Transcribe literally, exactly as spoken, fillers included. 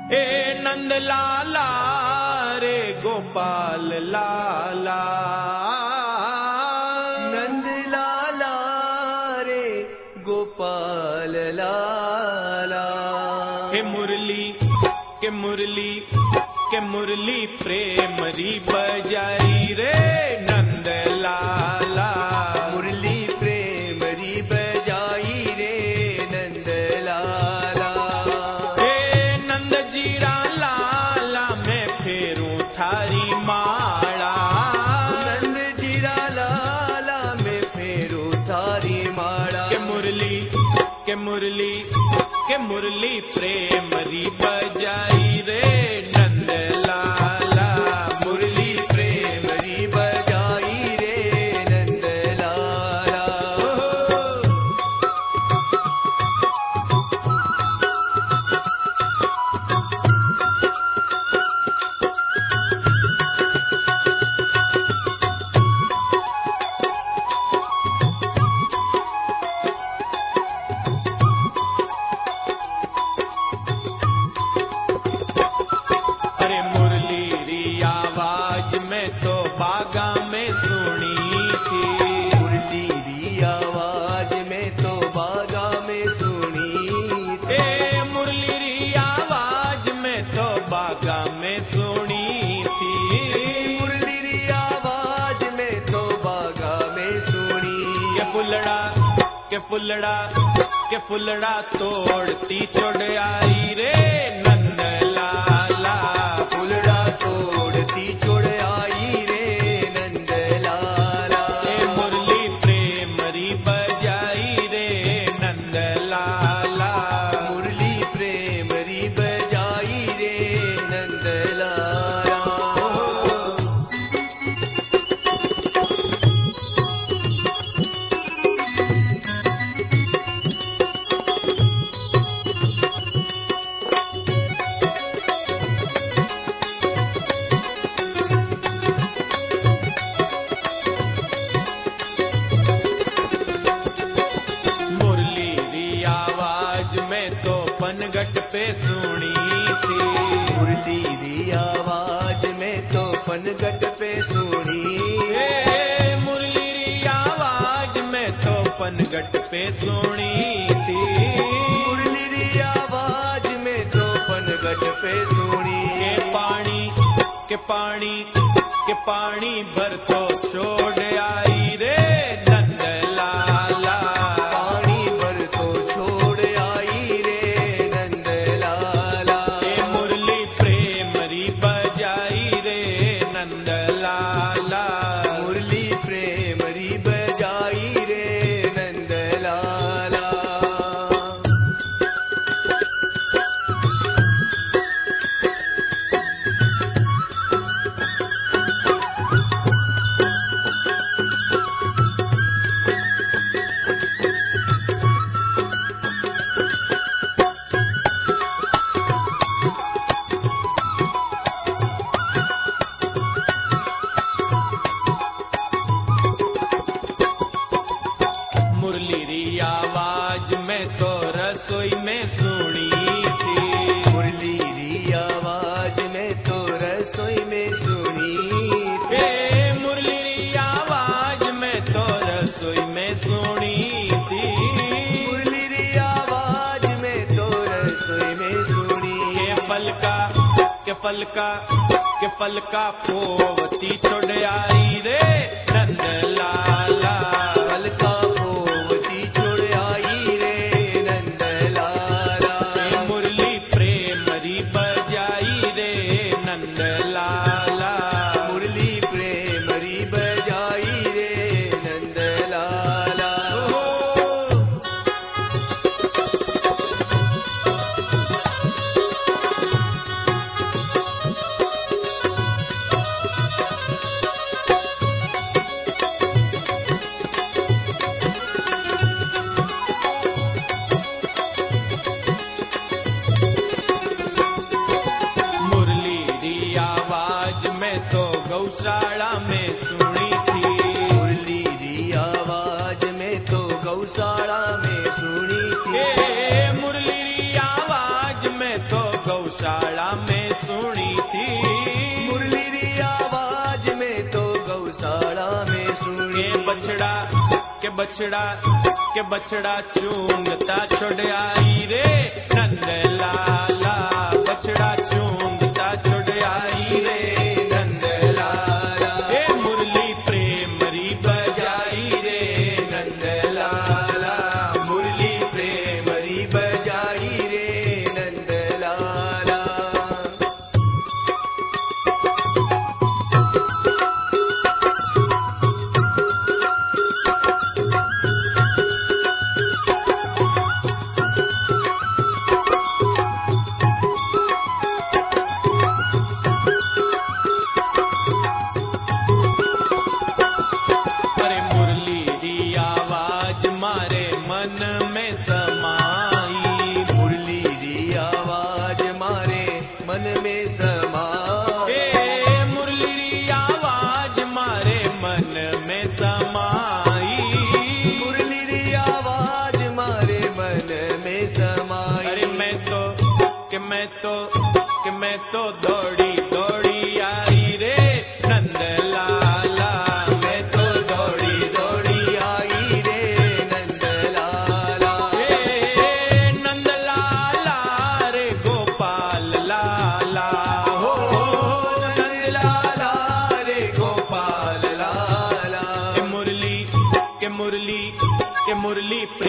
ए नंद लाला रे गोपाल लाला, नंद लाला रे गोपाल लाला। के मुरली के मुरली के मुरली प्रेम री बजाई रे नंद लाला, मुरली प्रेम री बजाई रे नंद लाला। हे नंद जीरा लाला मैं फेरूं थारी माला, नंद जीरा लाला मैं फेरूं थारी माला। के मुरली के मुरली के मुरली प्रेम री बजाई रे नंद लाला, मुरली प्रेम री बजाई रे नंद लाला। अरे मुरली री आवाज में तो बागा में सुनी थी, मुरली री आवाज में तो बागा में सुनी थी। ए मुरली री आवाज में तो बागा में सुनी थी, मुरली री आवाज में तो बागा में सुनी। के फुलड़ा के फुलड़ा के फुलड़ा तोड़ती चढ़ आई रे नंद लाला, फुलड़ा तोड़ती चढ़ आई रे नंद लाला। ए मुरली प्रेम री बजाई रे नंद लाला, मुरली प्रेम री बजाई रे नंद लाला। मुरली री आवाज में तो पनघट पे सुनी थी, मुरली री आवाज में तो पनघट पे सुनी। ए मुरली री आवाज में तो पनघट पे सुनी थी, मुरली री आवाज में तो पनघट पे सुनी। के पानी के पानी के पानी भर तो छोड़ आई रे नंद लाला, पानी भर तो छोड़ आई रे नंद लाला। ए मुरली प्रेम री बजाई रे नंद लाला, मुरली प्रेम री बजाई रे नंद लाला। मुरली री आवाज में तो रसोई में सुनी थी, मुरली री आवाज में तो रसोई में सुनी थी। ए मुरली री आवाज में तो रसोई में सुनी थी, मुरली री आवाज में तो रसोई में सुनी। के पलका के पलका के पलका पोवती चढ़ आई रे नंद लाला, पलका पोवती चढ़ आई रे नंद लाला। ए मुरली प्रेम री बजाई रे नंद लाला, मुरली प्रेम री बजाई रे नंद लाला। मुरली री आवाज में तो गौशाला में सुनी थी, मुरली री आवाज में तो गौशाला में सुनी थी। ए मुरली री आवाज में तो गौशाला गौशाला में सुनी थी। मुरली री आवाज में तो गौशाला में सुनी। के बछड़ा के बछड़ा के बछड़ा चूंगता छोड़ आई रे नंद लाला, बछड़ा चूंगता छोड़ आई रे नंद लाला। ए मुरली प्रेम री बजाई रे नंद लाला, मुरली प्रेम री बजाई रे नंद लाला। अरे मुरली री आवाज मारे मन में समाई, मुरली री आवाज मारे मन में समाई। ए मुरली री आवाज मारे मन में समाई। मुरली री आवाज मारे मन में समाई। अरे मैं तो कि मैं तो कि मैं तो दौड़ी दौड़ी आई रे नंद लाला, मैं तो दौड़ी दौड़ी आई रे नंद लाला। ए नंद लाला रे गोपाल लाला हो, नंद लाला रे गोपाल लाला। के मुरली के मुरली के मुरली